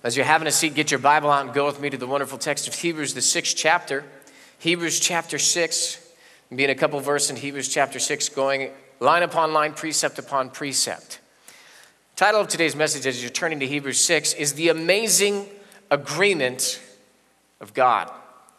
As you're having a seat, get your Bible out and go with me to the wonderful text of Hebrews, the 6th chapter. Hebrews chapter 6, being a couple verses in Hebrews chapter 6, going line upon line, precept upon precept. Title of today's message, as you're turning to Hebrews 6, is The Amazing Agreement of God.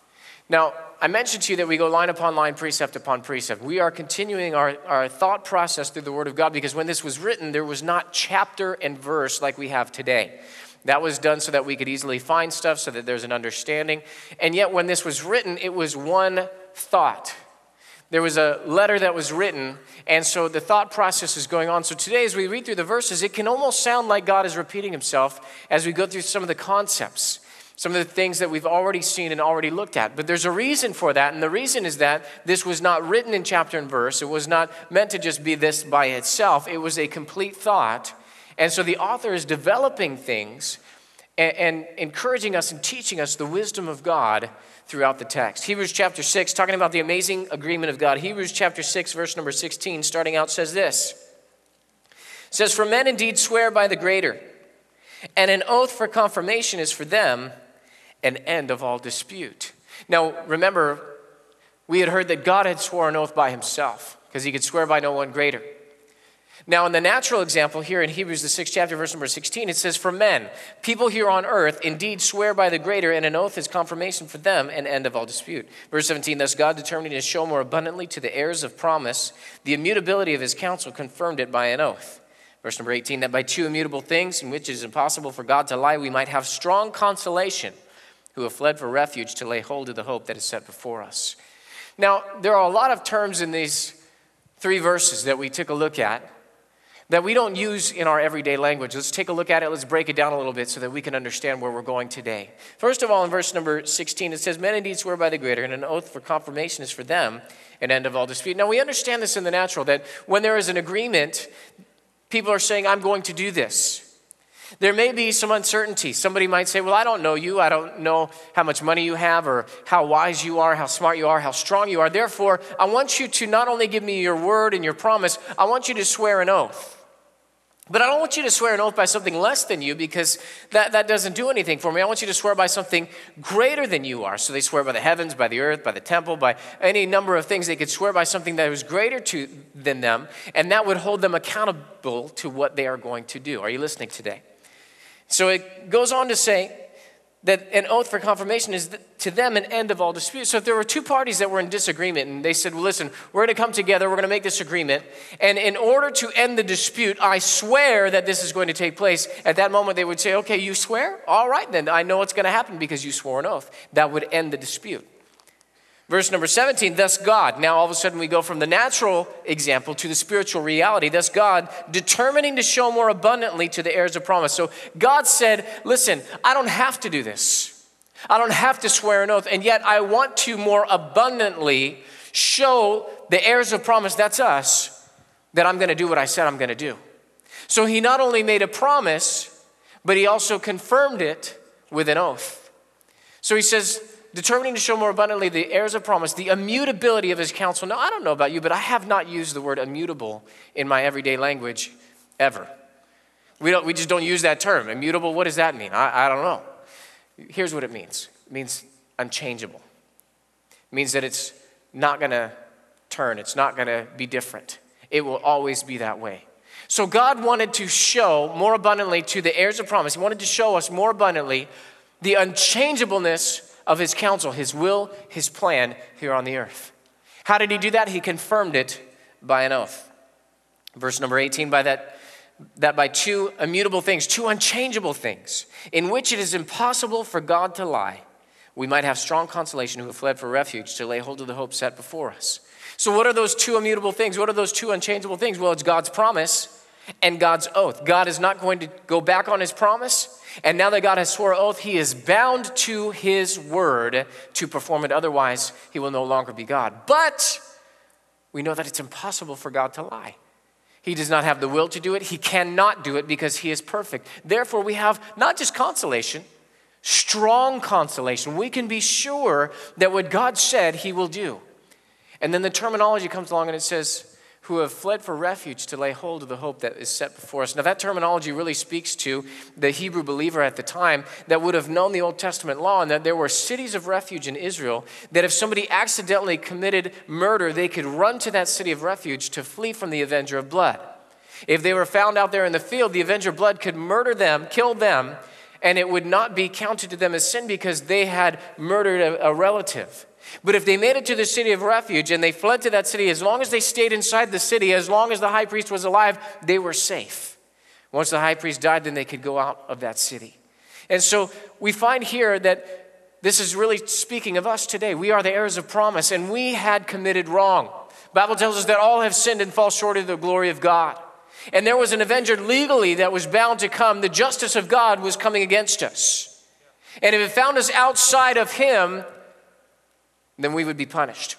Now, I mentioned to you that we go line upon line, precept upon precept. We are continuing our thought process through the Word of God because when this was written, there was not chapter and verse like we have today. That was done so that we could easily find stuff, so that there's an understanding. And yet when this was written, it was one thought. There was a letter that was written, and so the thought process is going on. So today as we read through the verses, it can almost sound like God is repeating himself as we go through some of the concepts, some of the things that we've already seen and already looked at. But there's a reason for that, and the reason is that this was not written in chapter and verse. It was not meant to just be this by itself. It was a complete thought. And so the author is developing things and encouraging us and teaching us the wisdom of God throughout the text. Hebrews chapter 6, talking about the amazing agreement of God. Hebrews chapter 6, verse number 16, starting out, says this. It says, "For men indeed swear by the greater, and an oath for confirmation is for them an end of all dispute." Now, remember, we had heard that God had sworn an oath by himself because he could swear by no one greater. Now, in the natural example here in Hebrews, the 6th chapter, verse number 16, it says, "For men, people here on earth, indeed swear by the greater, and an oath is confirmation for them, an end of all dispute." Verse 17, "Thus God, determining to show more abundantly to the heirs of promise the immutability of his counsel, confirmed it by an oath." Verse number 18, "That by two immutable things, in which it is impossible for God to lie, we might have strong consolation, who have fled for refuge to lay hold of the hope that is set before us." Now, there are a lot of terms in these three verses that we took a look at that we don't use in our everyday language. Let's take a look at it. Let's break it down a little bit so that we can understand where we're going today. First of all, in verse number 16, it says, "Men indeed swear by the greater, and an oath for confirmation is for them, an end of all dispute." Now, we understand this in the natural, that when there is an agreement, people are saying, "I'm going to do this." There may be some uncertainty. Somebody might say, "Well, I don't know you. I don't know how much money you have or how wise you are, how smart you are, how strong you are. Therefore, I want you to not only give me your word and your promise, I want you to swear an oath. But I don't want you to swear an oath by something less than you because that doesn't do anything for me. I want you to swear by something greater than you are." So they swear by the heavens, by the earth, by the temple, by any number of things. They could swear by something that was greater than them, and that would hold them accountable to what they are going to do. Are you listening today? So it goes on to say that an oath for confirmation is to them an end of all dispute. So if there were two parties that were in disagreement and they said, "Well, listen, we're going to come together, we're going to make this agreement, and in order to end the dispute, I swear that this is going to take place." At that moment, they would say, "Okay, you swear? All right, then I know what's going to happen because you swore an oath." That would end the dispute. Verse number 17, "Thus God," now all of a sudden we go from the natural example to the spiritual reality. "Thus God, determining to show more abundantly to the heirs of promise." So God said, "Listen, I don't have to do this. I don't have to swear an oath, and yet I want to more abundantly show the heirs of promise," that's us, "that I'm going to do what I said I'm going to do." So he not only made a promise, but he also confirmed it with an oath. So he says, determining to show more abundantly the heirs of promise, the immutability of his counsel. Now, I don't know about you, but I have not used the word immutable in my everyday language ever. We just don't use that term. Immutable, what does that mean? I don't know. Here's what it means. It means unchangeable. It means that it's not going to turn. It's not going to be different. It will always be that way. So God wanted to show more abundantly to the heirs of promise. He wanted to show us more abundantly the unchangeableness of his counsel, his will, his plan here on the earth. How did he do that? He confirmed it by an oath. Verse number 18, that by two immutable things, two unchangeable things, in which it is impossible for God to lie, we might have strong consolation who have fled for refuge to lay hold of the hope set before us. So what are those two immutable things? What are those two unchangeable things? Well, it's God's promise and God's oath. God is not going to go back on his promise. And now that God has sworn an oath, he is bound to his word to perform it. Otherwise, he will no longer be God. But we know that it's impossible for God to lie. He does not have the will to do it. He cannot do it because he is perfect. Therefore, we have not just consolation, strong consolation. We can be sure that what God said, he will do. And then the terminology comes along and it says, who have fled for refuge to lay hold of the hope that is set before us. Now that terminology really speaks to the Hebrew believer at the time that would have known the Old Testament law, and that there were cities of refuge in Israel that if somebody accidentally committed murder, they could run to that city of refuge to flee from the avenger of blood. If they were found out there in the field, the avenger of blood could murder them, kill them, and it would not be counted to them as sin because they had murdered a relative. But if they made it to the city of refuge and they fled to that city, as long as they stayed inside the city, as long as the high priest was alive, they were safe. Once the high priest died, then they could go out of that city. And so we find here that this is really speaking of us today. We are the heirs of promise, and we had committed wrong. The Bible tells us that all have sinned and fall short of the glory of God. And there was an avenger legally that was bound to come. The justice of God was coming against us. And if it found us outside of him, then we would be punished.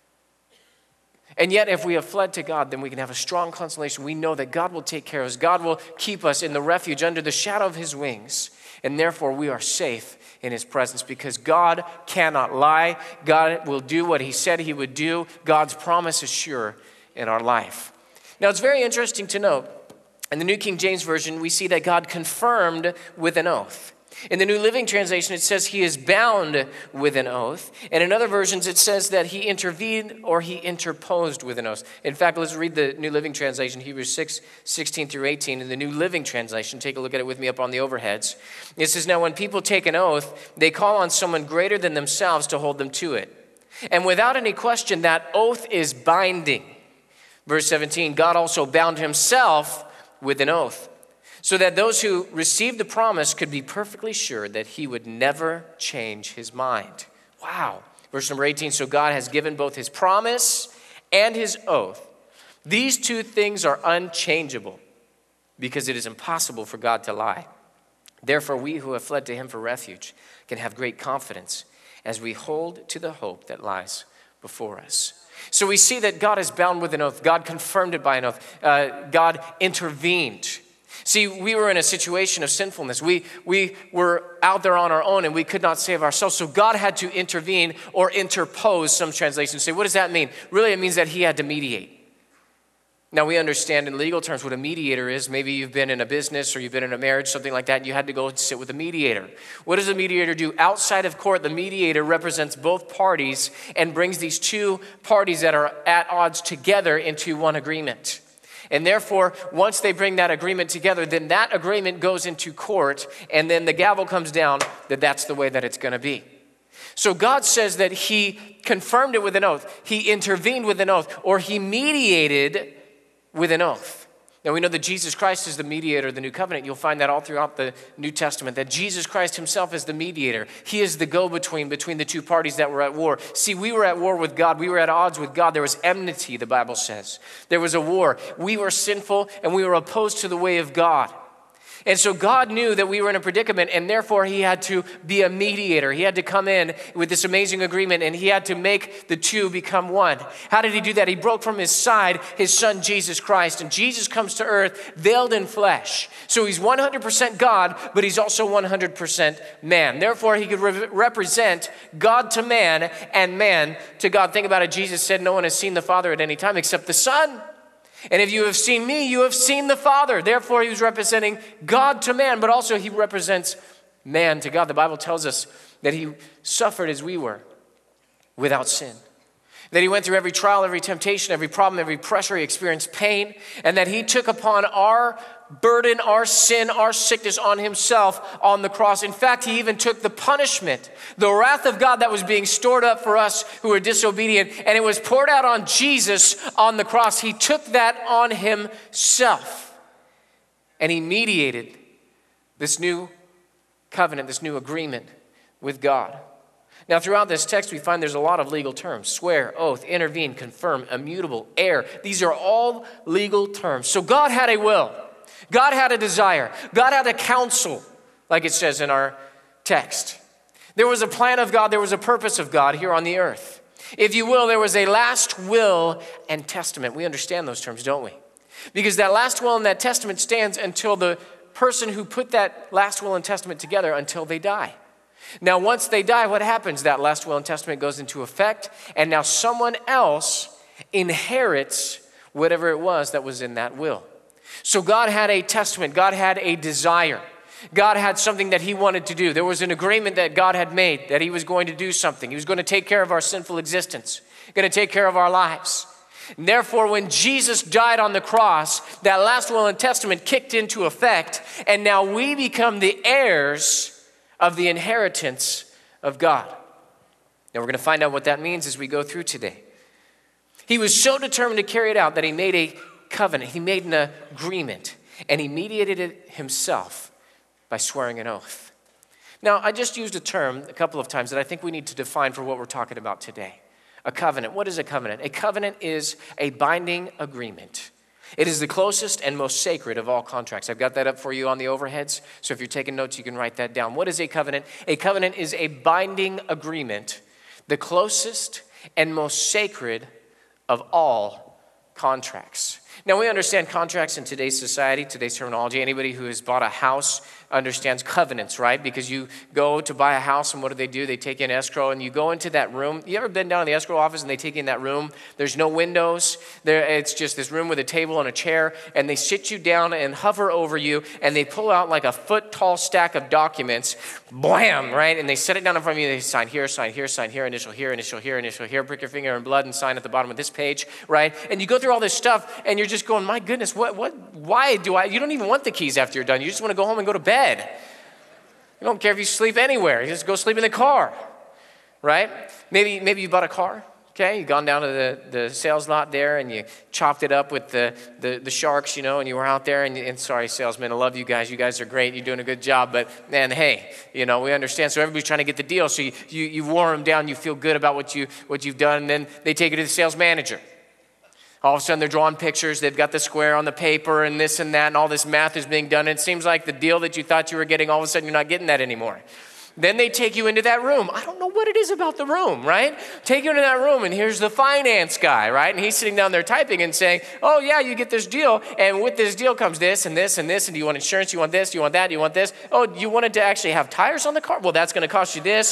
And yet, if we have fled to God, then we can have a strong consolation. We know that God will take care of us. God will keep us in the refuge under the shadow of his wings. And therefore, we are safe in his presence because God cannot lie. God will do what he said he would do. God's promise is sure in our life. Now, it's very interesting to note, in the New King James Version, we see that God confirmed with an oath. In the New Living Translation, it says he is bound with an oath. And in other versions, it says that he intervened or he interposed with an oath. In fact, let's read the New Living Translation, Hebrews 6, 16 through 18. In the New Living Translation, take a look at it with me up on the overheads. It says, now when people take an oath, they call on someone greater than themselves to hold them to it. And without any question, that oath is binding. Verse 17, God also bound himself with an oath, so that those who received the promise could be perfectly sure that he would never change his mind. Wow. Verse number 18, so God has given both his promise and his oath. These two things are unchangeable because it is impossible for God to lie. Therefore, we who have fled to him for refuge can have great confidence as we hold to the hope that lies before us. So we see that God is bound with an oath. God confirmed it by an oath. God intervened. See, we were in a situation of sinfulness. We were out there on our own and we could not save ourselves. So God had to intervene or interpose. Some translations say, what does that mean? Really, it means that he had to mediate. Now, we understand in legal terms what a mediator is. Maybe you've been in a business or you've been in a marriage, something like that, and you had to go and sit with a mediator. What does a mediator do? Outside of court, the mediator represents both parties and brings these two parties that are at odds together into one agreement. And therefore, once they bring that agreement together, then that agreement goes into court, and then the gavel comes down that that's the way that it's going to be. So God says that he confirmed it with an oath. He intervened with an oath, or he mediated with an oath. Now we know that Jesus Christ is the mediator of the new covenant. You'll find that all throughout the New Testament, that Jesus Christ himself is the mediator. He is the go-between between the two parties that were at war. See, we were at war with God. We were at odds with God. There was enmity, the Bible says. There was a war. We were sinful and we were opposed to the way of God. And so God knew that we were in a predicament, and therefore he had to be a mediator. He had to come in with this amazing agreement, and he had to make the two become one. How did he do that? He broke from his side his son, Jesus Christ, and Jesus comes to earth veiled in flesh. So he's 100% God, but he's also 100% man. Therefore, he could represent God to man and man to God. Think about it. Jesus said, no one has seen the Father at any time except the Son. And if you have seen me, you have seen the Father. Therefore, he was representing God to man, but also he represents man to God. The Bible tells us that he suffered as we were without sin. That he went through every trial, every temptation, every problem, every pressure. He experienced pain. And that he took upon our burden, our sin, our sickness on himself on the cross. In fact, he even took the punishment, the wrath of God that was being stored up for us who were disobedient, and it was poured out on Jesus on the cross. He took that on himself, and he mediated this new covenant, this new agreement with God. Now, throughout this text, we find there's a lot of legal terms. Swear, oath, intervene, confirm, immutable, heir. These are all legal terms. So God had a will. God had a desire. God had a counsel, like it says in our text. There was a plan of God. There was a purpose of God here on the earth. If you will, there was a last will and testament. We understand those terms, don't we? Because that last will and that testament stands until the person who put that last will and testament together until they die. Now, once they die, what happens? That last will and testament goes into effect, and now someone else inherits whatever it was that was in that will. So God had a testament. God had a desire. God had something that he wanted to do. There was an agreement that God had made that he was going to do something. He was going to take care of our sinful existence, going to take care of our lives. And therefore, when Jesus died on the cross, that last will and testament kicked into effect, and now we become the heirs of the inheritance of God. Now we're going to find out what that means as we go through today. He was so determined to carry it out that he made a covenant. He made an agreement, and he mediated it himself by swearing an oath. Now, I just used a term a couple of times that I think we need to define for what we're talking about today. A covenant. What is a covenant? A covenant is a binding agreement. It is the closest and most sacred of all contracts. I've got that up for you on the overheads, so if you're taking notes, you can write that down. What is a covenant? A covenant is a binding agreement, the closest and most sacred of all contracts. Now, we understand contracts in today's society, today's terminology. Anybody who has bought a house understands covenants, right? Because you go to buy a house, and what do? They take in escrow, and you go into that room. You ever been down in the escrow office, and they take you in that room? There's no windows. It's just this room with a table and a chair, and they sit you down and hover over you, and they pull out like a foot-tall stack of documents, blam, right? And they set it down in front of you. They sign here, initial here, initial here, initial here, prick your finger in blood, and sign at the bottom of this page, right? And you go through all this stuff, and you're just going, my goodness, why do I? You don't even want the keys after you're done. You just want to go home and go to bed. You don't care if you sleep anywhere. You just go sleep in the car, right? Maybe you bought a car, okay? You've gone down to the sales lot there, and you chopped it up with the sharks, and you were out there, and sorry, salesman, I love you guys. You guys are great. You're doing a good job, but man, hey, we understand. So everybody's trying to get the deal. So you wore them down. You feel good about what you've done, and then they take it to the sales manager. All of a sudden, they're drawing pictures. They've got the square on the paper and this and that, and all this math is being done. And it seems like the deal that you thought you were getting, all of a sudden, you're not getting that anymore. Then they take you into that room. I don't know what it is about the room, right? Take you into that room, and here's the finance guy, right? And he's sitting down there typing and saying, oh, yeah, you get this deal, and with this deal comes this and this and this, and do you want insurance? Do you want this? Do you want that? Do you want this? Oh, you wanted to actually have tires on the car? Well, that's going to cost you this.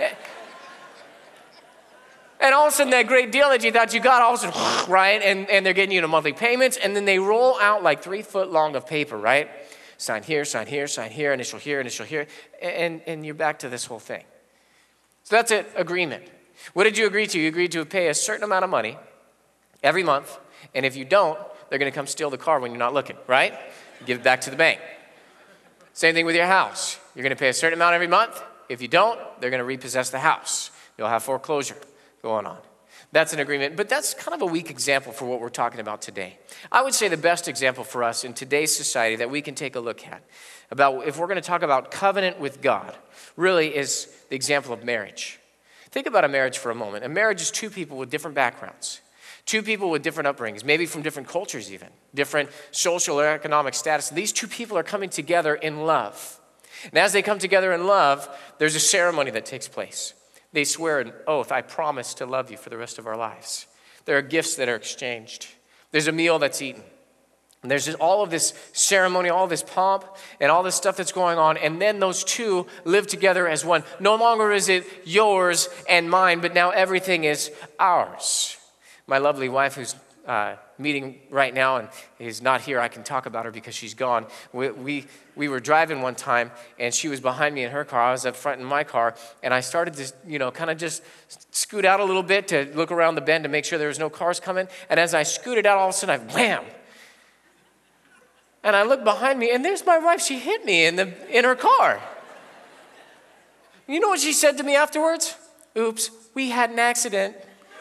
And all of a sudden, that great deal that you thought you got, all of a sudden, right? And they're getting you to monthly payments, and then they roll out like 3 foot long of paper, right? Sign here, initial here, and you're back to this whole thing. So that's it, agreement. What did you agree to? You agreed to pay a certain amount of money every month, and if you don't, they're going to come steal the car when you're not looking, right? Give it back to the bank. Same thing with your house. You're going to pay a certain amount every month. If you don't, they're going to repossess the house. You'll have foreclosure going on. That's an agreement, but that's kind of a weak example for what we're talking about today. I would say the best example for us in today's society that we can take a look at about if we're going to talk about covenant with God, really is the example of marriage. Think about a marriage for a moment. A marriage is two people with different backgrounds, two people with different upbringings, maybe from different cultures even, different social or economic status. These two people are coming together in love. And as they come together in love, there's a ceremony that takes place. They swear an oath, I promise to love you for the rest of our lives. There are gifts that are exchanged. There's a meal that's eaten. And there's all of this ceremony, all this pomp, and all this stuff that's going on. And then those two live together as one. No longer is it yours and mine, but now everything is ours. My lovely wife, who's meeting right now and is not here, I can talk about her because she's gone. We were driving one time, and she was behind me in her car. I was up front in my car, and I started to, kind of just scoot out a little bit to look around the bend to make sure there was no cars coming. And as I scooted out, all of a sudden, wham! And I looked behind me, and there's my wife. She hit me in her car. You know what she said to me afterwards? Oops, we had an accident.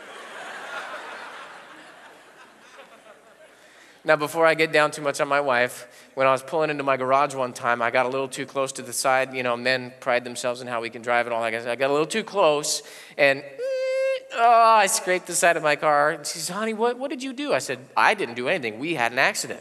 Now, before I get down too much on my wife, when I was pulling into my garage one time, I got a little too close to the side. Men pride themselves in how we can drive and all that. I got a little too close, and I scraped the side of my car. And she said, honey, what did you do? I said, I didn't do anything. We had an accident.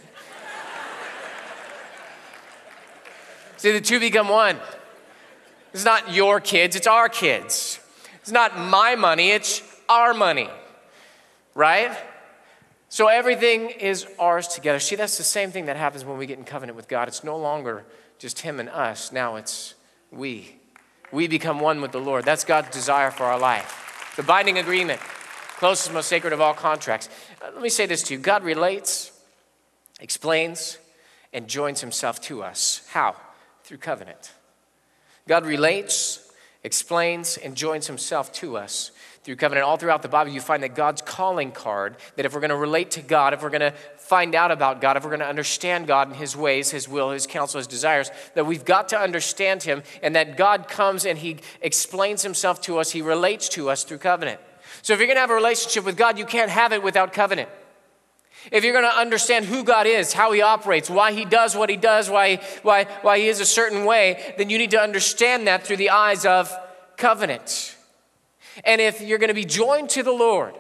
See, the two become one. It's not your kids, it's our kids. It's not my money, it's our money, right? So everything is ours together. See, that's the same thing that happens when we get in covenant with God. It's no longer just him and us. Now it's we. We become one with the Lord. That's God's desire for our life. The binding agreement, closest, most sacred of all contracts. Let me say this to you. God relates, explains, and joins himself to us. How? Through covenant. God relates, explains, and joins himself to us through covenant. All throughout the Bible, you find that God's calling card, that if we're going to relate to God, if we're going to find out about God, if we're going to understand God and his ways, his will, his counsel, his desires, that we've got to understand him, and that God comes and he explains himself to us, he relates to us through covenant. So if you're going to have a relationship with God, you can't have it without covenant. If you're going to understand who God is, how he operates, why he does what he does, why he is a certain way, then you need to understand that through the eyes of covenant. And if you're going to be joined to the Lord,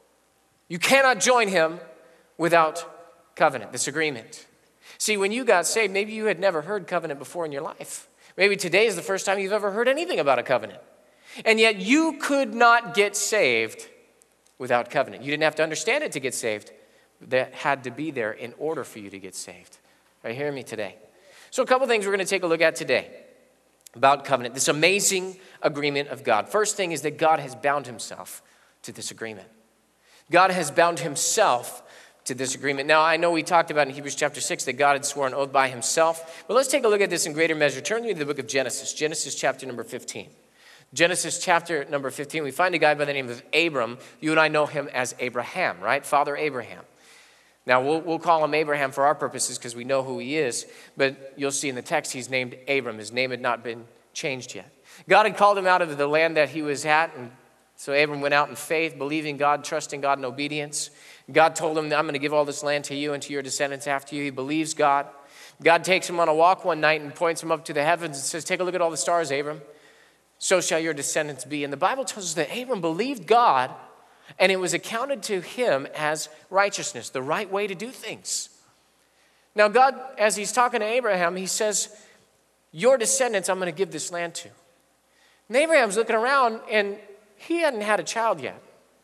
you cannot join him without covenant, this agreement. See, when you got saved, maybe you had never heard covenant before in your life. Maybe today is the first time you've ever heard anything about a covenant. And yet you could not get saved without covenant. You didn't have to understand it to get saved. That had to be there in order for you to get saved. Are you hearing me today? So a couple things we're going to take a look at today about covenant, this amazing agreement of God. First thing is that God has bound himself to this agreement. God has bound himself to this agreement. Now, I know we talked about in Hebrews chapter 6 that God had sworn an oath by himself, but let's take a look at this in greater measure. Turn to the book of Genesis, Genesis chapter number 15. Genesis chapter number 15, we find a guy by the name of Abram. You and I know him as Abraham, right? Father Abraham. Now, we'll call him Abraham for our purposes because we know who he is, but you'll see in the text he's named Abram. His name had not been changed yet. God had called him out of the land that he was at, and so Abram went out in faith, believing God, trusting God in obedience. God told him, I'm going to give all this land to you and to your descendants after you. He believes God. God takes him on a walk one night and points him up to the heavens and says, take a look at all the stars, Abram. So shall your descendants be. And the Bible tells us that Abram believed God, and it was accounted to him as righteousness, the right way to do things. Now God, as he's talking to Abraham, he says, your descendants I'm going to give this land to. And Abraham's looking around, and he hadn't had a child yet.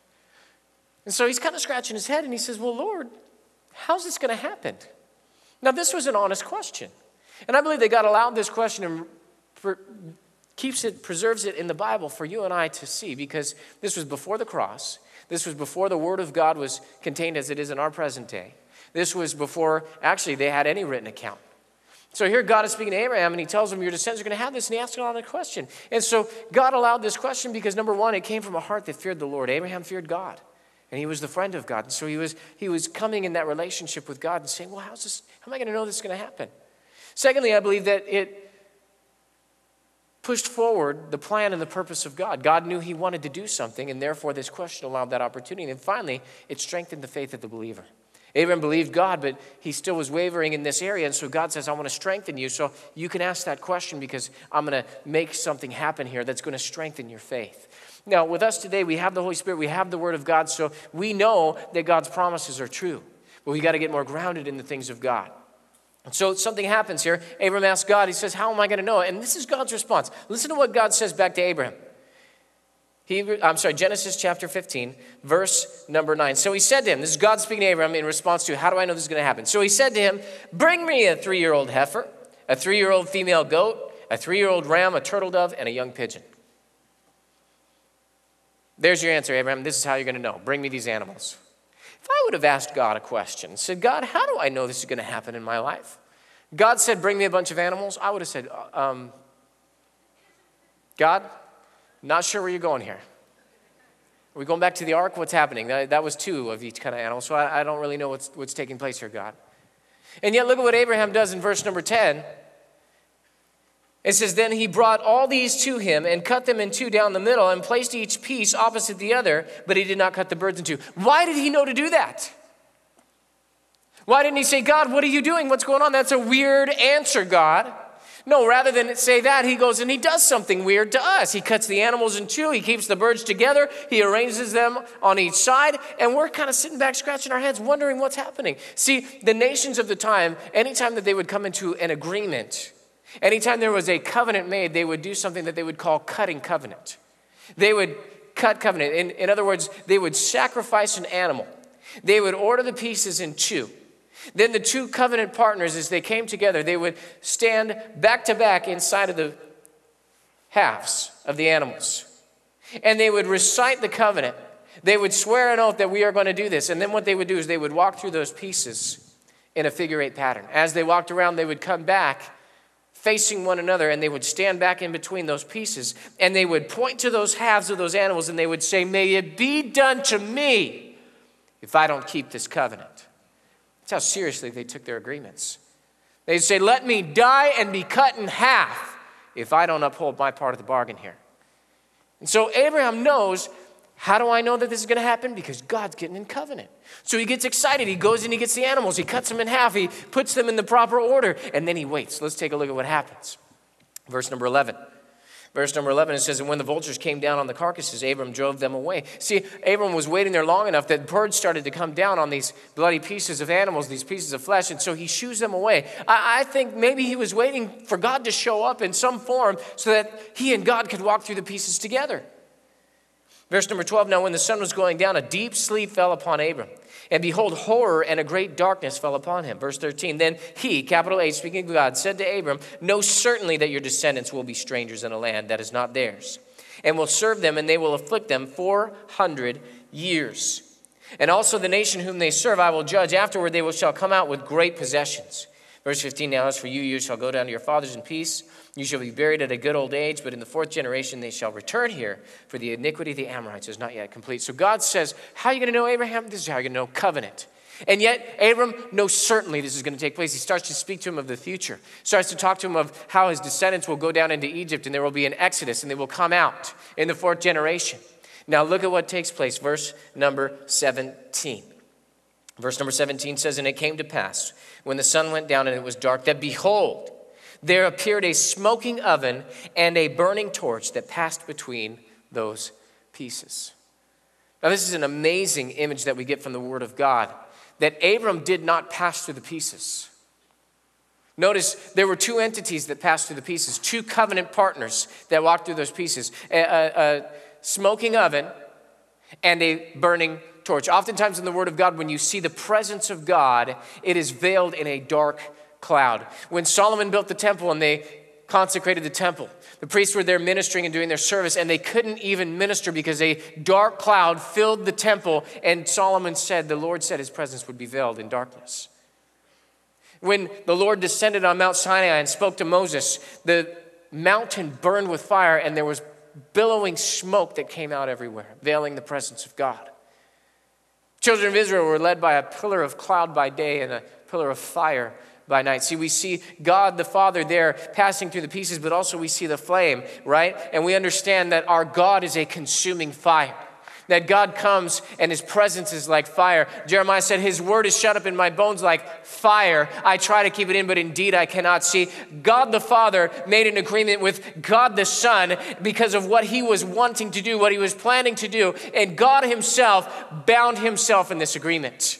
And so he's kind of scratching his head, and he says, well, Lord, how's this going to happen? Now, this was an honest question. And I believe that God allowed this question and preserves it in the Bible for you and I to see, because this was before the cross. This was before the Word of God was contained as it is in our present day. This was before, actually, they had any written account. So here God is speaking to Abraham, and he tells him, your descendants are going to have this, and he asks another question. And so God allowed this question because, number one, it came from a heart that feared the Lord. Abraham feared God, and he was the friend of God. And so he was coming in that relationship with God and saying, well, how am I going to know this is going to happen? Secondly, I believe that it pushed forward the plan and the purpose of God. God knew he wanted to do something, and therefore this question allowed that opportunity. And finally, it strengthened the faith of the believer. Abraham believed God, but he still was wavering in this area, and so God says, I want to strengthen you so you can ask that question because I'm going to make something happen here that's going to strengthen your faith. Now, with us today, we have the Holy Spirit, we have the Word of God, so we know that God's promises are true, but we got to get more grounded in the things of God. So something happens here. Abram asks God, he says, how am I going to know it? And this is God's response. Listen to what God says back to Abraham. Genesis chapter 15, verse number 9. So he said to him, this is God speaking to Abraham in response to, how do I know this is going to happen? So he said to him, bring me a 3-year-old heifer, a 3-year-old female goat, a 3-year-old ram, a turtle dove, and a young pigeon. There's your answer, Abraham. This is how you're going to know. Bring me these animals. If I would have asked God a question, said, God, how do I know this is going to happen in my life? God said, bring me a bunch of animals. I would have said, God, not sure where you're going here. Are we going back to the ark? What's happening? That was 2 of each kind of animal, so I don't really know what's taking place here, God. And yet look at what Abraham does in verse number 10. It says, then he brought all these to him and cut them in 2 down the middle and placed each piece opposite the other, but he did not cut the birds in 2. Why did he know to do that? Why didn't he say, God, what are you doing? What's going on? That's a weird answer, God. No, rather than say that, he goes and he does something weird to us. He cuts the animals in 2. He keeps the birds together. He arranges them on each side. And we're kind of sitting back, scratching our heads, wondering what's happening. See, the nations of the time, anytime that they would come into an agreement, anytime there was a covenant made, they would do something that they would call cutting covenant. They would cut covenant. In other words, they would sacrifice an animal. They would order the pieces in 2. Then the 2 covenant partners, as they came together, they would stand back to back inside of the halves of the animals. And they would recite the covenant. They would swear an oath that we are going to do this. And then what they would do is they would walk through those pieces in a figure 8 pattern. As they walked around, they would come back facing one another, and they would stand back in between those pieces, and they would point to those halves of those animals, and they would say, may it be done to me if I don't keep this covenant. That's how seriously they took their agreements. They'd say, let me die and be cut in half if I don't uphold my part of the bargain here. And so Abraham knows, how do I know that this is going to happen? Because God's getting in covenant. So he gets excited. He goes and he gets the animals. He cuts them in half. He puts them in the proper order. And then he waits. Let's take a look at what happens. Verse number 11. Verse number 11, it says, and when the vultures came down on the carcasses, Abram drove them away. See, Abram was waiting there long enough that birds started to come down on these bloody pieces of animals, these pieces of flesh, and so he shoos them away. I think maybe he was waiting for God to show up in some form so that he and God could walk through the pieces together. Verse number 12, now when the sun was going down, a deep sleep fell upon Abram. And behold, horror and a great darkness fell upon him. Verse 13, then he, capital H, speaking of God, said to Abram, know certainly that your descendants will be strangers in a land that is not theirs, and will serve them, and they will afflict them 400 years. And also the nation whom they serve I will judge. Afterward they shall come out with great possessions. Verse 15, now as for you, you shall go down to your fathers in peace. You shall be buried at a good old age, but in the 4th generation they shall return here, for the iniquity of the Amorites is not yet complete. So God says, how are you going to know, Abraham? This is how you're going to know, covenant. And yet Abram knows certainly this is going to take place. He starts to speak to him of the future. Starts to talk to him of how his descendants will go down into Egypt, and there will be an exodus, and they will come out in the 4th generation. Now look at what takes place. Verse number 17. Verse number 17 says, and it came to pass, when the sun went down and it was dark, that behold, there appeared a smoking oven and a burning torch that passed between those pieces. Now this is an amazing image that we get from the Word of God, that Abram did not pass through the pieces. Notice there were 2 entities that passed through the pieces, 2 covenant partners that walked through those pieces, a smoking oven and a burning torch. Oftentimes in the Word of God, when you see the presence of God, it is veiled in a dark cloud. When Solomon built the temple and they consecrated the temple, the priests were there ministering and doing their service, and they couldn't even minister because a dark cloud filled the temple, and Solomon said, the Lord said his presence would be veiled in darkness. When the Lord descended on Mount Sinai and spoke to Moses, the mountain burned with fire, and there was billowing smoke that came out everywhere, veiling the presence of God. Children of Israel were led by a pillar of cloud by day and a pillar of fire by night. See, we see God the Father there passing through the pieces, but also we see the flame, right? And we understand that our God is a consuming fire. That God comes and his presence is like fire. Jeremiah said, his word is shut up in my bones like fire. I try to keep it in, but indeed I cannot see. God the Father made an agreement with God the Son because of what he was wanting to do, what he was planning to do. And God himself bound himself in this agreement.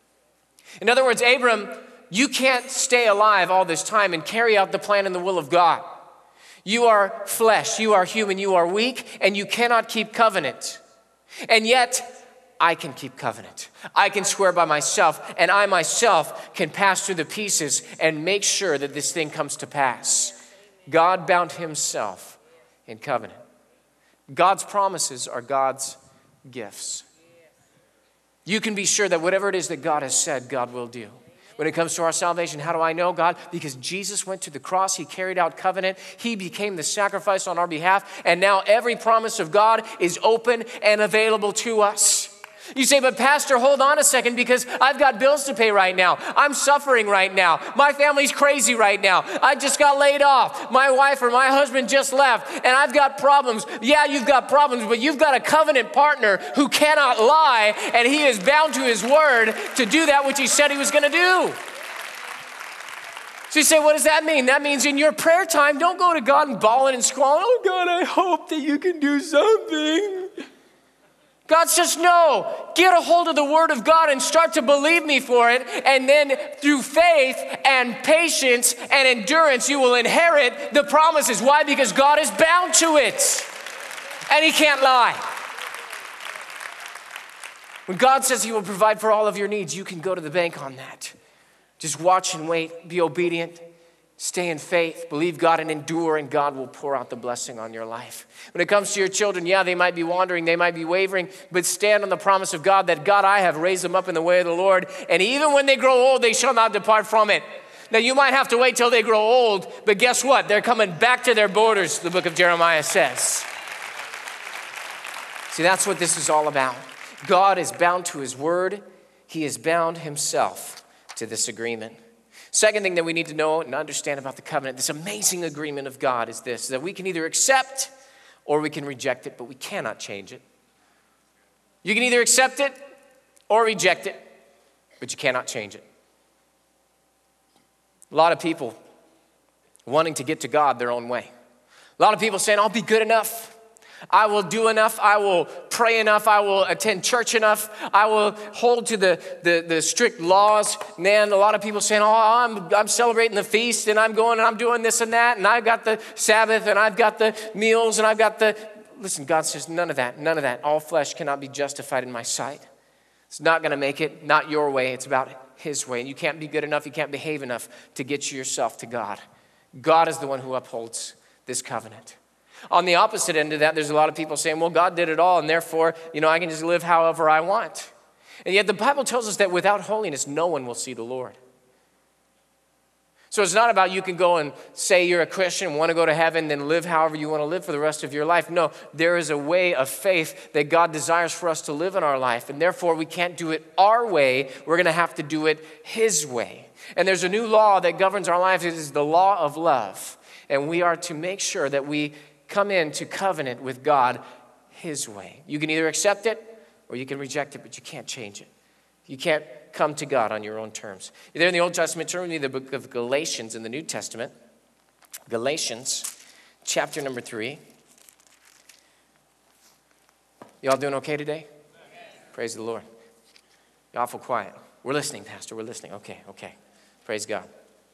In other words, Abram, you can't stay alive all this time and carry out the plan and the will of God. You are flesh, you are human, you are weak, and you cannot keep covenant. And yet, I can keep covenant. I can swear by myself, and I myself can pass through the pieces and make sure that this thing comes to pass. God bound himself in covenant. God's promises are God's gifts. You can be sure that whatever it is that God has said, God will do. When it comes to our salvation, how do I know God? Because Jesus went to the cross, he carried out covenant, he became the sacrifice on our behalf, and now every promise of God is open and available to us. You say, but Pastor, hold on a second, because I've got bills to pay right now. I'm suffering right now. My family's crazy right now. I just got laid off. My wife or my husband just left, and I've got problems. Yeah, you've got problems, but you've got a covenant partner who cannot lie, and he is bound to his word to do that which he said he was going to do. So you say, what does that mean? That means in your prayer time, don't go to God and bawling and squalling. Oh God, I hope that you can do something. God says, no, get a hold of the word of God and start to believe me for it. And then through faith and patience and endurance, you will inherit the promises. Why? Because God is bound to it. And he can't lie. When God says he will provide for all of your needs, you can go to the bank on that. Just watch and wait, be obedient. Stay in faith, believe God and endure, and God will pour out the blessing on your life. When it comes to your children, yeah, they might be wandering, they might be wavering, but stand on the promise of God that God, I have raised them up in the way of the Lord, and even when they grow old, they shall not depart from it. Now, you might have to wait till they grow old, but guess what? They're coming back to their borders, the book of Jeremiah says. See, that's what this is all about. God is bound to his word. He is bound himself to this agreement. Second thing that we need to know and understand about the covenant, this amazing agreement of God, is this, that we can either accept or we can reject it, but we cannot change it. You can either accept it or reject it, but you cannot change it. A lot of people wanting to get to God their own way. A lot of people saying, I'll be good enough. I will do enough. I will pray enough. I will attend church enough. I will hold to the strict laws. Man, a lot of people saying, I'm celebrating the feast and I'm going and I'm doing this and that. And I've got the Sabbath and I've got the meals and I've got the... Listen, God says none of that, none of that. All flesh cannot be justified in my sight. It's not going to make it, not your way. It's about his way. And you can't be good enough. You can't behave enough to get yourself to God. God is the one who upholds this covenant. On the opposite end of that, there's a lot of people saying, well, God did it all, and therefore, I can just live however I want. And yet the Bible tells us that without holiness, no one will see the Lord. So it's not about you can go and say you're a Christian, want to go to heaven, then live however you want to live for the rest of your life. No, there is a way of faith that God desires for us to live in our life, and therefore we can't do it our way. We're going to have to do it his way. And there's a new law that governs our lives. It is the law of love. And we are to make sure that we come into covenant with God his way. You can either accept it or you can reject it, but you can't change it. You can't come to God on your own terms. You're there in the Old Testament, turn with me to the book of Galatians in the New Testament. Galatians, chapter number 3. Y'all doing okay today? Praise the Lord. You're awful quiet. We're listening, Pastor. We're listening. Okay. Praise God.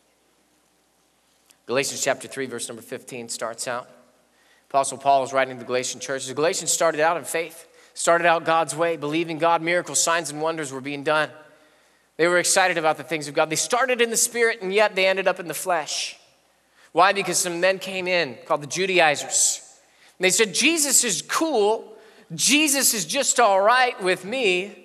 Galatians chapter 3, verse number 15 starts out. Apostle Paul is writing to the Galatian church. The Galatians started out in faith, started out God's way, believing God, miracles, signs, and wonders were being done. They were excited about the things of God. They started in the spirit, and yet they ended up in the flesh. Why? Because some men came in called the Judaizers. And they said, Jesus is cool. Jesus is just all right with me.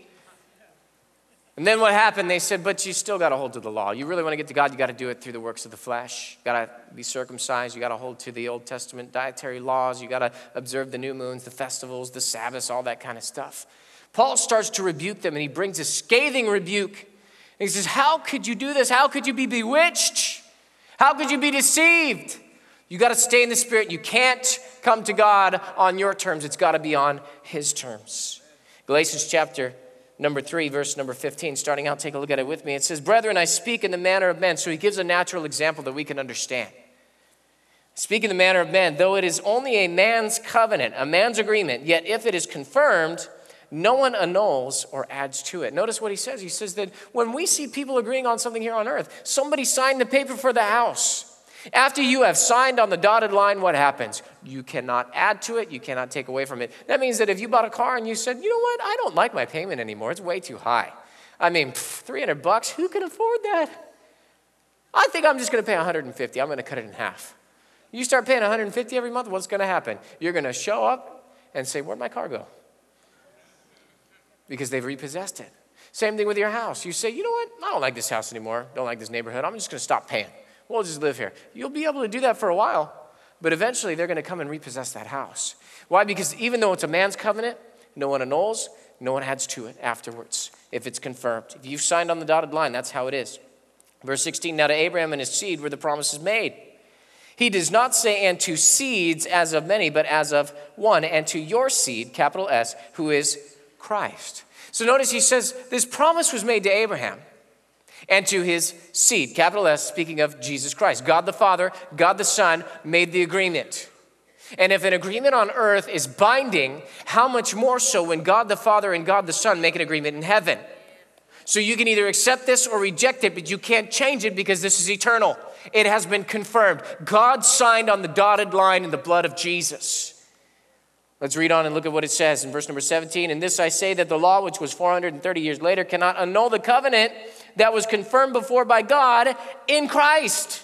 And then what happened? They said, but you still got to hold to the law. You really want to get to God, you got to do it through the works of the flesh. You got to be circumcised. You got to hold to the Old Testament dietary laws. You got to observe the new moons, the festivals, the Sabbaths, all that kind of stuff. Paul starts to rebuke them, and he brings a scathing rebuke. And he says, how could you do this? How could you be bewitched? How could you be deceived? You got to stay in the Spirit. You can't come to God on your terms. It's got to be on his terms. Galatians chapter number 3, verse number 15, starting out, take a look at it with me. It says, brethren, I speak in the manner of men. So he gives a natural example that we can understand. Speak in the manner of men, though it is only a man's covenant, a man's agreement, yet if it is confirmed, no one annuls or adds to it. Notice what he says. He says that when we see people agreeing on something here on earth, somebody signed the paper for the house. After you have signed on the dotted line, what happens? You cannot add to it. You cannot take away from it. That means that if you bought a car and you said, you know what? I don't like my payment anymore. It's way too high. I mean, $300, who can afford that? I think I'm just going to pay $150. I'm going to cut it in half. You start paying $150 every month, what's going to happen? You're going to show up and say, where'd my car go? Because they've repossessed it. Same thing with your house. You say, you know what? I don't like this house anymore. Don't like this neighborhood. I'm just going to stop paying. We'll just live here. You'll be able to do that for a while, but eventually they're going to come and repossess that house. Why? Because even though it's a man's covenant, no one annuls, no one adds to it afterwards if it's confirmed. If you've signed on the dotted line, that's how it is. Verse 16, now to Abraham and his seed were the promises made. He does not say, and to seeds as of many, but as of one, and to your seed, capital S, who is Christ. So notice he says, this promise was made to Abraham and to his seed, capital S, speaking of Jesus Christ. God the Father, God the Son made the agreement. And if an agreement on earth is binding, how much more so when God the Father and God the Son make an agreement in heaven? So you can either accept this or reject it, but you can't change it because this is eternal. It has been confirmed. God signed on the dotted line in the blood of Jesus. Let's read on and look at what it says in verse number 17. And this I say that the law, which was 430 years later, cannot annul the covenant that was confirmed before by God in Christ.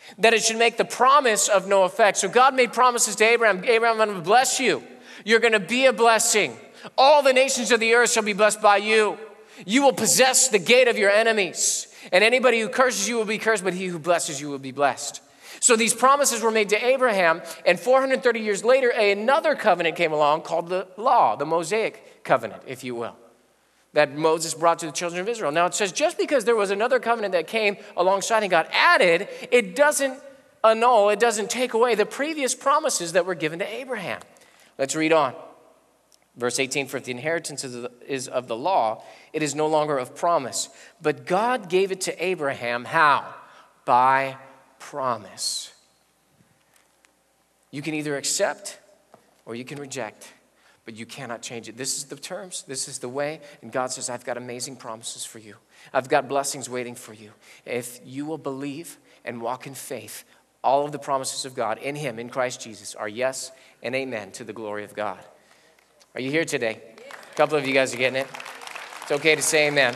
that it should make the promise of no effect. So God made promises to Abraham. Abraham, I'm going to bless you. You're going to be a blessing. All the nations of the earth shall be blessed by you. You will possess the gate of your enemies. And anybody who curses you will be cursed, but he who blesses you will be blessed. So these promises were made to Abraham, and 430 years later, another covenant came along called the law, the Mosaic covenant, if you will, that Moses brought to the children of Israel. Now it says just because there was another covenant that came alongside and got added, it doesn't annul, it doesn't take away the previous promises that were given to Abraham. Let's read on. Verse 18, for if the inheritance is of the law, it is no longer of promise. But God gave it to Abraham, how? By promise. You can either accept or you can reject, but you cannot change it. This is the terms, this is the way, and God says, I've got amazing promises for you. I've got blessings waiting for you. If you will believe and walk in faith, all of the promises of God in him, in Christ Jesus, are yes and amen to the glory of God. Are you here today? A couple of you guys are getting it. It's okay to say amen.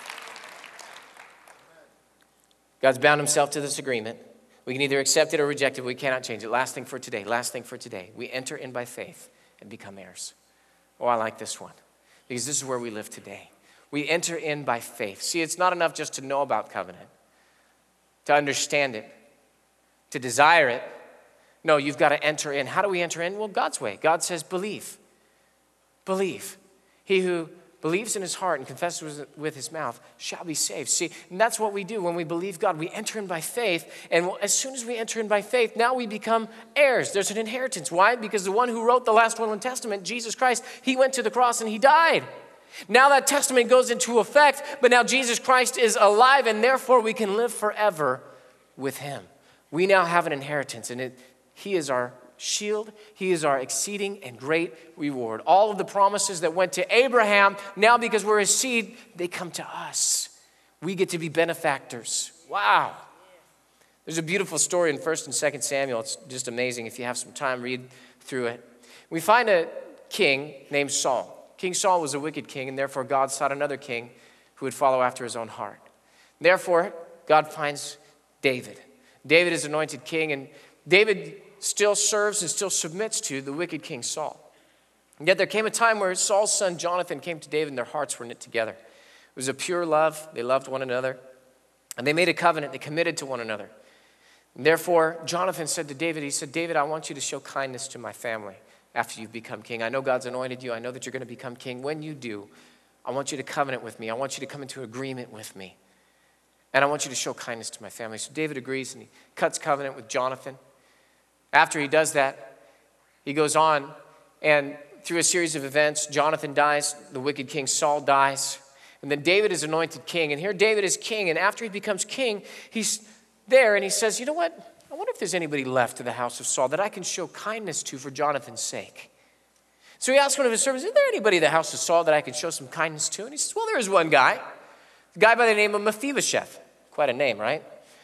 God's bound himself to this agreement. We can either accept it or reject it. We cannot change it. Last thing for today. We enter in by faith and become heirs. Oh, I like this one because this is where we live today. We enter in by faith. See, it's not enough just to know about covenant, to understand it, to desire it. No, you've got to enter in. How do we enter in? Well, God's way. God says, believe. Believe. He who believes in his heart and confesses with his mouth shall be saved. See, and that's what we do when we believe God. We enter in by faith, and as soon as we enter in by faith, now we become heirs. There's an inheritance. Why? Because the one who wrote the last will and testament, Jesus Christ, he went to the cross and he died. Now that testament goes into effect, but now Jesus Christ is alive, and therefore we can live forever with him. We now have an inheritance, and he is our shield. He is our exceeding and great reward. All of the promises that went to Abraham, now because we're his seed, they come to us. We get to be benefactors. Wow. There's a beautiful story in 1 and 2 Samuel. It's just amazing. If you have some time, read through it. We find a king named Saul. King Saul was a wicked king, and therefore God sought another king who would follow after his own heart. Therefore, God finds David. David is anointed king, and David still serves and still submits to the wicked king Saul. And yet there came a time where Saul's son Jonathan came to David and their hearts were knit together. It was a pure love. They loved one another. And they made a covenant. They committed to one another. And therefore, Jonathan said to David, he said, David, I want you to show kindness to my family after you've become king. I know God's anointed you. I know that you're going to become king. When you do, I want you to covenant with me. I want you to come into agreement with me. And I want you to show kindness to my family. So David agrees and he cuts covenant with Jonathan. After he does that, he goes on, and through a series of events, Jonathan dies, the wicked king Saul dies, and then David is anointed king. And here David is king, and after he becomes king, he's there and he says, you know what? I wonder if there's anybody left in the house of Saul that I can show kindness to for Jonathan's sake. So he asks one of his servants, is there anybody in the house of Saul that I can show some kindness to? And he says, well, there is one guy, a guy by the name of Mephibosheth. Quite a name, right?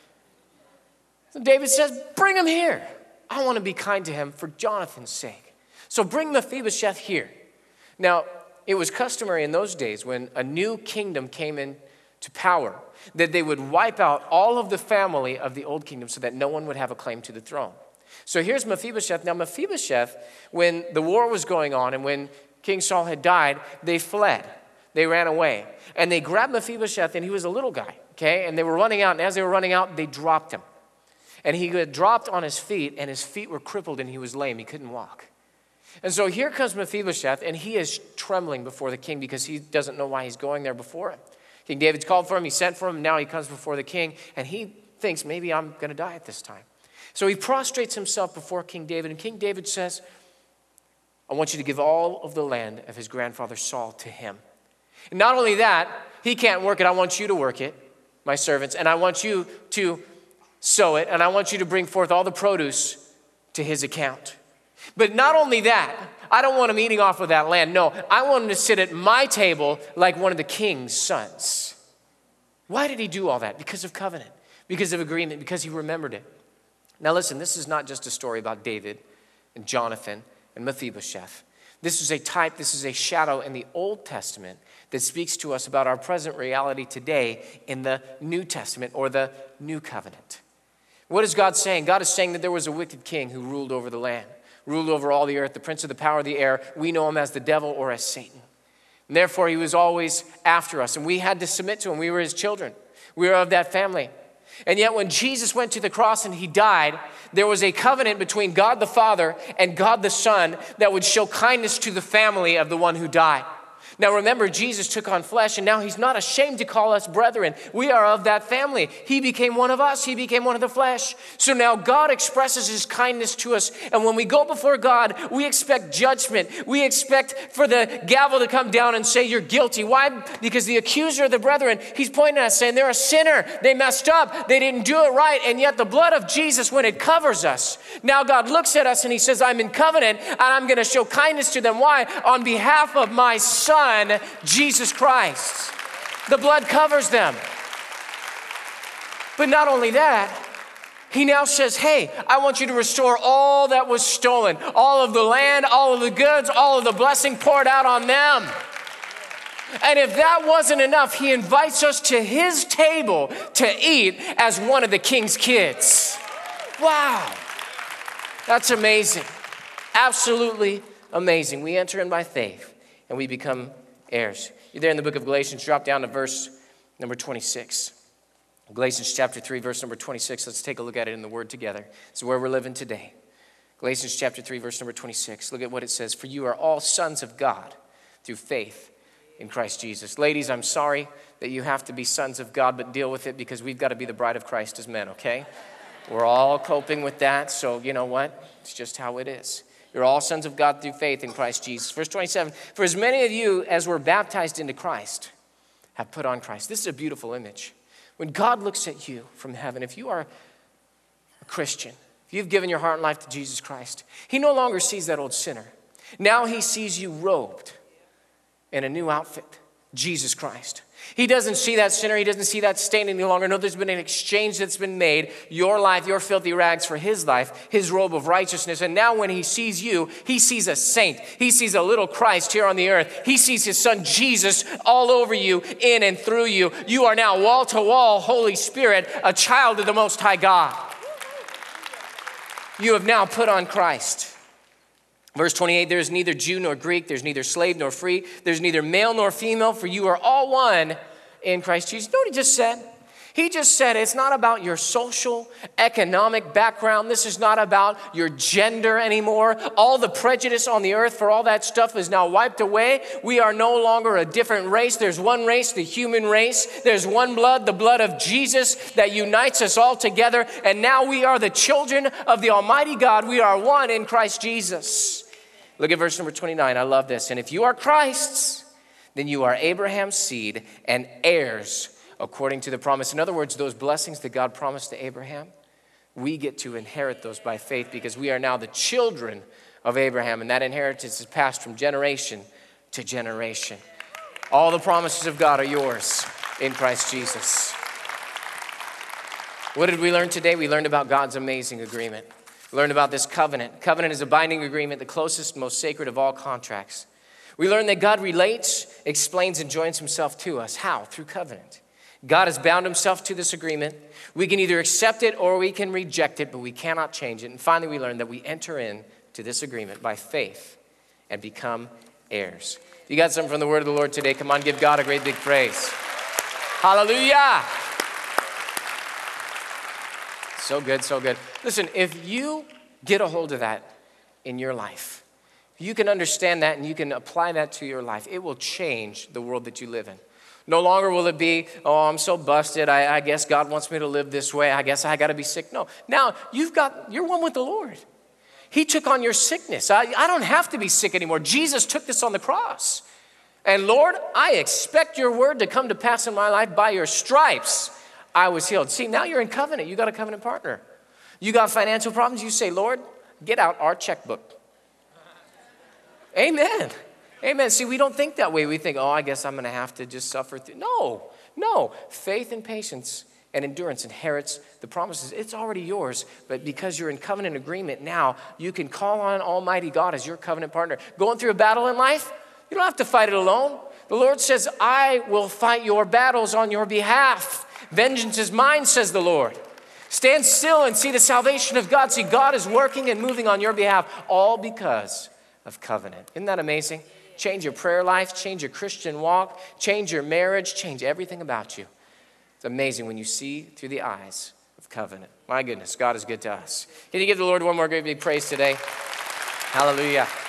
So David says, bring him here. I want to be kind to him for Jonathan's sake. So bring Mephibosheth here. Now, it was customary in those days when a new kingdom came into power that they would wipe out all of the family of the old kingdom so that no one would have a claim to the throne. So here's Mephibosheth. Now, Mephibosheth, when the war was going on and when King Saul had died, they fled. They ran away. And they grabbed Mephibosheth, and he was a little guy, okay? And they were running out, and as they were running out, they dropped him. And he had dropped on his feet, and his feet were crippled, and he was lame. He couldn't walk. And so here comes Mephibosheth, and he is trembling before the king because he doesn't know why he's going there before him. King David's called for him. He sent for him. Now he comes before the king, and he thinks, maybe I'm going to die at this time. So he prostrates himself before King David, and King David says, I want you to give all of the land of his grandfather Saul to him. And not only that, he can't work it. I want you to work it, my servants, and I want you to sow it, and I want you to bring forth all the produce to his account. But not only that, I don't want him eating off of that land. No, I want him to sit at my table like one of the king's sons. Why did he do all that? Because of covenant, because of agreement, because he remembered it. Now listen, this is not just a story about David and Jonathan and Mephibosheth. This is a type, this is a shadow in the Old Testament that speaks to us about our present reality today in the New Testament or the New Covenant. What is God saying? God is saying that there was a wicked king who ruled over the land, ruled over all the earth, the prince of the power of the air. We know him as the devil or as Satan. And therefore, he was always after us, and we had to submit to him. We were his children. We were of that family. And yet when Jesus went to the cross and he died, there was a covenant between God the Father and God the Son that would show kindness to the family of the one who died. Now remember, Jesus took on flesh, and now he's not ashamed to call us brethren. We are of that family. He became one of us. He became one of the flesh. So now God expresses his kindness to us. And when we go before God, we expect judgment. We expect for the gavel to come down and say, you're guilty. Why? Because the accuser of the brethren, he's pointing at us saying they're a sinner. They messed up. They didn't do it right. And yet the blood of Jesus, when it covers us, now God looks at us and he says, I'm in covenant and I'm going to show kindness to them. Why? On behalf of my Son, Jesus Christ. The blood covers them. But not only that, he now says, hey, I want you to restore all that was stolen, all of the land, all of the goods, all of the blessing poured out on them. And if that wasn't enough, he invites us to his table to eat as one of the king's kids. Wow. That's amazing. Absolutely amazing. We enter in by faith and we become heirs. You're there in the book of Galatians. Drop down to verse number 26. Galatians chapter 3, verse number 26. Let's take a look at it in the Word together. This is where we're living today. Galatians chapter 3, verse number 26. Look at what it says. For you are all sons of God through faith in Christ Jesus. Ladies, I'm sorry that you have to be sons of God, but deal with it because we've got to be the bride of Christ as men, okay? We're all coping with that, so you know what? It's just how it is. You're all sons of God through faith in Christ Jesus. Verse 27, for as many of you as were baptized into Christ have put on Christ. This is a beautiful image. When God looks at you from heaven, if you are a Christian, if you've given your heart and life to Jesus Christ, he no longer sees that old sinner. Now he sees you robed in a new outfit, Jesus Christ. He doesn't see that sinner. He doesn't see that stain any longer. No, there's been an exchange that's been made. Your life, your filthy rags for his life, his robe of righteousness. And now when he sees you, he sees a saint. He sees a little Christ here on the earth. He sees his son Jesus all over you, in and through you. You are now wall to wall, Holy Spirit, a child of the Most High God. You have now put on Christ. Verse 28, there is neither Jew nor Greek, there's neither slave nor free, there's neither male nor female, for you are all one in Christ Jesus. You know what he just said? He just said it's not about your social, economic background. This is not about your gender anymore. All the prejudice on the earth for all that stuff is now wiped away. We are no longer a different race. There's one race, the human race. There's one blood, the blood of Jesus that unites us all together. And now we are the children of the Almighty God. We are one in Christ Jesus. Look at verse number 29. I love this. And if you are Christ's, then you are Abraham's seed and heirs according to the promise. In other words, those blessings that God promised to Abraham, we get to inherit those by faith because we are now the children of Abraham, and that inheritance is passed from generation to generation. All the promises of God are yours in Christ Jesus. What did we learn today? We learned about God's amazing agreement. We learned about this covenant. Covenant is a binding agreement, the closest, most sacred of all contracts. We learned that God relates, explains, and joins himself to us. How? Through covenant. God has bound himself to this agreement. We can either accept it or we can reject it, but we cannot change it. And finally, we learned that we enter into this agreement by faith and become heirs. If you got something from the word of the Lord today, come on, give God a great big praise. Hallelujah. So good, so good. Listen, if you get a hold of that in your life, you can understand that and you can apply that to your life, it will change the world that you live in. No longer will it be, oh, I'm so busted. I guess God wants me to live this way. I guess I got to be sick. No, now you're one with the Lord. He took on your sickness. I don't have to be sick anymore. Jesus took this on the cross. And Lord, I expect your word to come to pass in my life. By your stripes, I was healed. See, now you're in covenant. You got a covenant partner. You got financial problems. You say, Lord, get out our checkbook. Amen. Amen. See, we don't think that way. We think, oh, I guess I'm going to have to just suffer through. No. Faith and patience and endurance inherits the promises. It's already yours, but because you're in covenant agreement now, you can call on Almighty God as your covenant partner. Going through a battle in life, you don't have to fight it alone. The Lord says, I will fight your battles on your behalf. Vengeance is mine, says the Lord. Stand still and see the salvation of God. See, God is working and moving on your behalf, all because of covenant. Isn't that amazing? Change your prayer life, change your Christian walk, change your marriage, change everything about you. It's amazing when you see through the eyes of covenant. My goodness, God is good to us. Can you give the Lord one more great big praise today? Hallelujah.